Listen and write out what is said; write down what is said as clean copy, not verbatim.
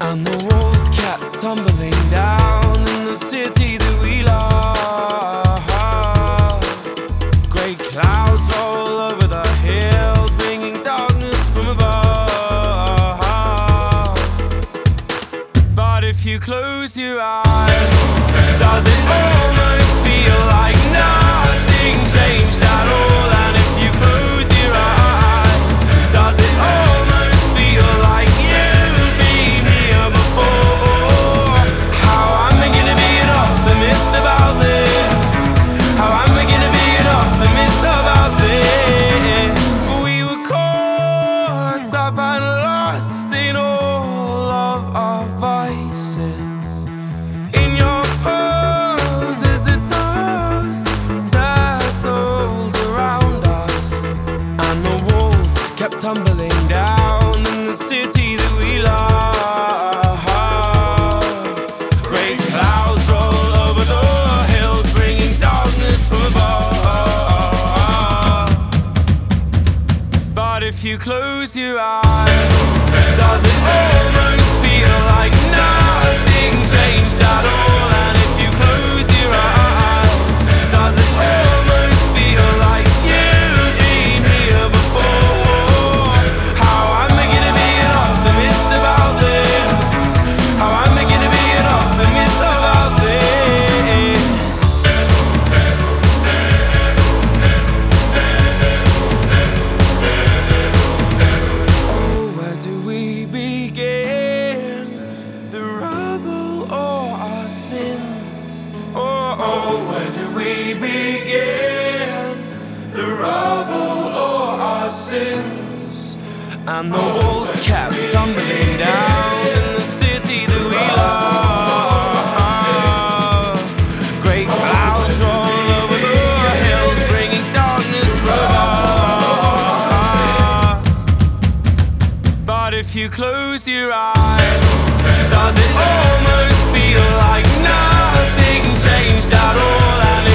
And the walls kept tumbling down in the city that we love. Grey clouds roll over the hills, bringing darkness from above. But if you close your eyes, does it almost feel like nothing changed at all? And if you close your eyes, does it almost feel like you've been here before? How am I gonna be an optimist about this? How am I gonna be an optimist about this? We were caught up and lost in all of our vices. In your pose as the dust settled around us, and the walls kept tumbling down in the city that we love. Great clouds roll over the hills, bringing darkness from above. But if you close your eyes, does it almost feel like nothing changed at all? And if you close your eyes, does it almost feel like you've been here before? How am I gonna be an optimist about this? How am I gonna be an optimist about this? Oh, where do we begin? The rubble or our sins? Oh, where do we begin? The rubble or our sins? And the walls kept tumbling down in the city that we love. Great clouds roll over the hills, bringing darkness from above. But if you close your eyes, does it almost feel like nothing changed at all? And